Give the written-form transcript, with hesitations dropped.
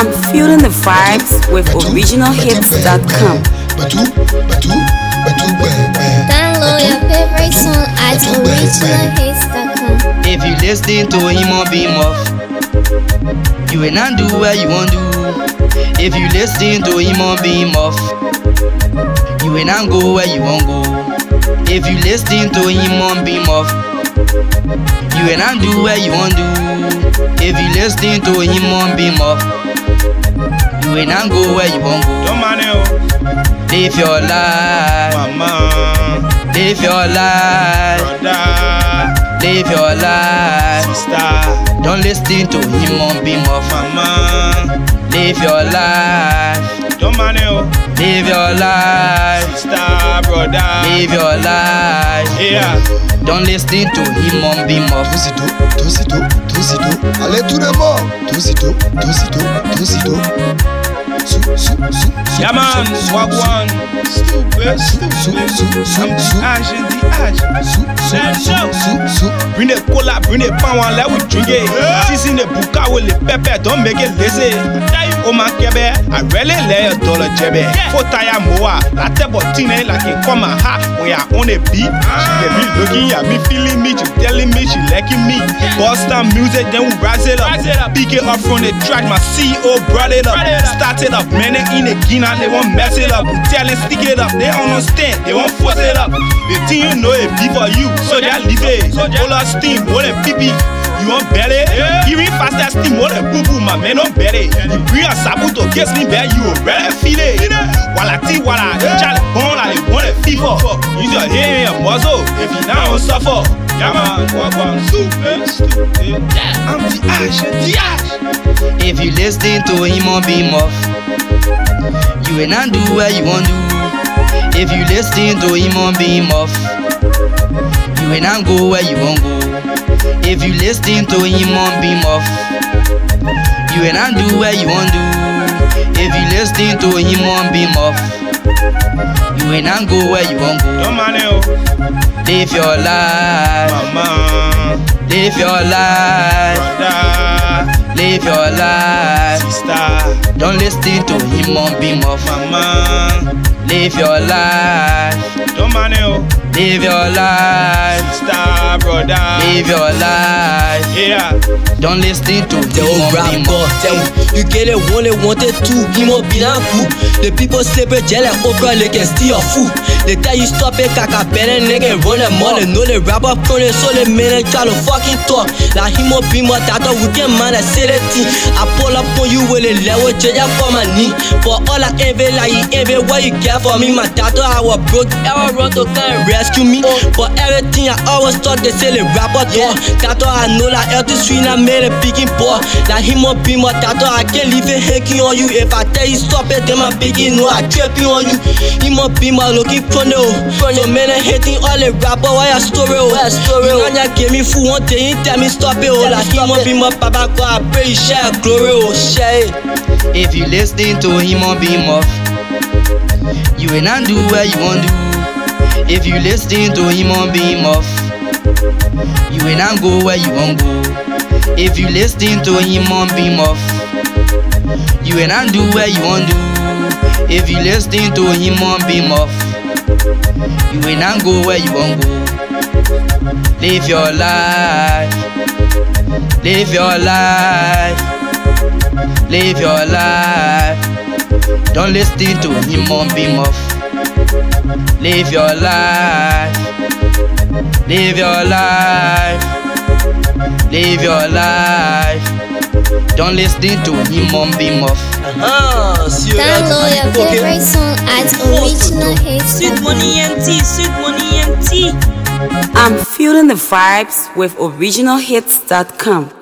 I'm feeling the vibes with originalhits.com. Download your favorite song at originalhits.com. If you listen to him on Beam Off, you ain't not do what you want do. If you listen to him on Beam Off, you ain't not go where you want go. If you listen to him on Beam Off, you ain't not do what you want do. If you listen to him on Beam Off, you ain't not go where you want go. Don't mind Live your life, mama, live your life, brother, live your life. sister, Don't listen to him on Beam Off. mama, Live your life, don't mind live your life, sister, brother, live your life. yeah. Don't listen to him on Beam Off. Allez tout le monde. Tosito. Yeah man, swag one. Stupid. I'm the ash. Bring the cola, bring the pan one, let we drink it. Season the buka with the pepper, don't make it lazy. Oh my kebe, I really lay a dollar jebe. For tire moa, la table tine like a come and ha. When you're on a beat, she get me looking at me, feeling me, she telling me she liking me. Boston music, then we rise it up. Pick it up from the track, my CEO brought it up. Start it up, man, they in the Guinea, they won't mess it up. We tell them stick it up, they understand, they won't force it up. The thing you know it be for you, so they leave it. All our steam, what a pee. You want belly? Even faster steam, what a boo boo, my man, don't belly. You bring a sabu to get me back, you already feel it. While I think, while I try to bone, like you want a fever. Use your hair and your muzzle, if you now suffer. Yeah, man, walk on, stupid. I'm the ash. If you listen to him on Beam Off, you ain't not do what you want do. If you listen to him on Beam Off, you ain't not go where you want go. If you listen to him on Beam Off, you ain't not do what you want do. If you listen to him on Beam Off, you ain't not go where you want go. Don't mind Live your life, mama, live your life, brother, live your life. sister, Don't listen to him on Beam Off. mama, Live your life, don't mind live your life, sister, brother, live your life. yeah. Don't listen to The him old on rap Beam boy, Off. you get it one, they wanted two, he won't be that cool. The people say, but jelly over, they can steal your food. They tell you stop it, kaka better, nigga, run them money. Know they rap up on it, so they man try to fucking talk. Like him up be my tata, we can man, I say that thing. I pull up on you with a level, change up for my knee. For all I envy, like you envy, what you get for me, my tata, I was broke, ever run to come and rescue me. For everything I always thought, they say they rap up talk. Tata, I know like healthy sweet, I made a picking boy. Like him up be my tata, I can't leave it hanging on you. If I tell you stop it, then my biggie know I tripping on you. Him up be my looking chrono. So man, I hating all the rapper, why I story? You know ya give me food one day, tell me stop it. Oh, like him up be my papa, I pray you share glory, oh share. If you listen to him on Beam Off, you ain't not do what you want do. If you listen to him on Beam Off, you ain't not go where you want go. If you listen to him on Beam Off, you ain't not do what you want do. If you listen to him on Beam Off, you ain't not go where you want go. Live your life, live your life, live your life. Don't listen to him on Beam Off. Live your life, live your life, live your life. Don't listen to him on Beam Off. Download your favorite song at originalhits.com. Sweet money NT. I'm feeling the vibes with originalhits.com.